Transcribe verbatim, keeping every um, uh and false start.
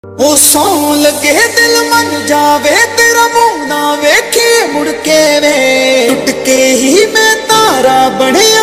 ओ सौं लगे दिल मन जावे तेरा मुंह ना वेखी मुड़ के वे टुट के ही मैं तारा बने